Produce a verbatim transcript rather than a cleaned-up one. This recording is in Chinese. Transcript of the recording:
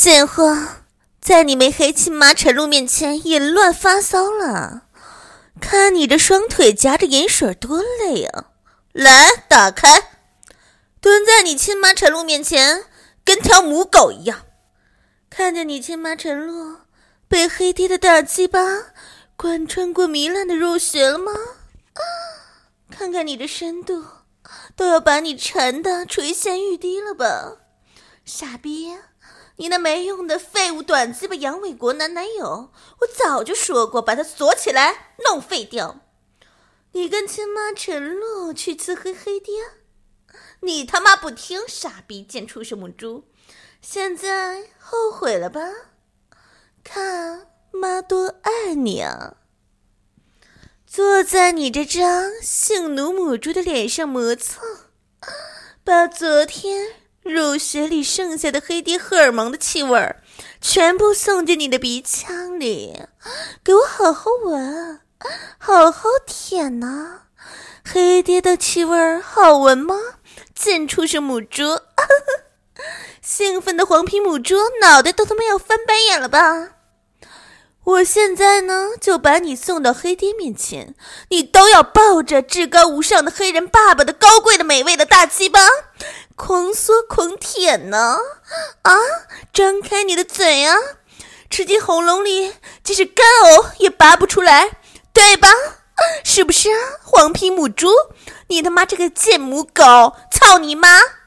贱货，在你没黑亲妈陈露面前淫乱发骚了，看你这双腿夹着盐水多累啊！来，打开，蹲在你亲妈陈露面前，跟条母狗一样。看见你亲妈陈露被黑爹的大鸡巴贯穿过糜烂的肉穴了吗？看看你的深度，都要把你缠得垂涎欲滴了吧？傻逼，你那没用的废物短鸡巴阳痿国男男友，我早就说过把他锁起来弄废掉。你跟亲妈陈露去伺候黑爹，你他妈不听，傻逼贱畜生母猪，现在后悔了吧？看妈多爱你啊！坐在你这张性奴母猪的脸上磨蹭，把昨天肉血里剩下的黑爹荷尔蒙的气味全部送进你的鼻腔里，给我好好闻，好好舔啊！黑爹的气味好闻吗？贱畜生母猪！兴奋的黄皮母猪脑袋都他妈要翻白眼了吧？我现在呢就把你送到黑爹面前，你都要抱着至高无上的黑人爸爸的高贵的美味的大鸡巴狂嗦狂舔呢！啊，张开你的嘴啊，吃进喉咙里即使干呕也拔不出来，对吧？是不是啊，黄皮母猪？你他妈这个贱母狗，操你妈！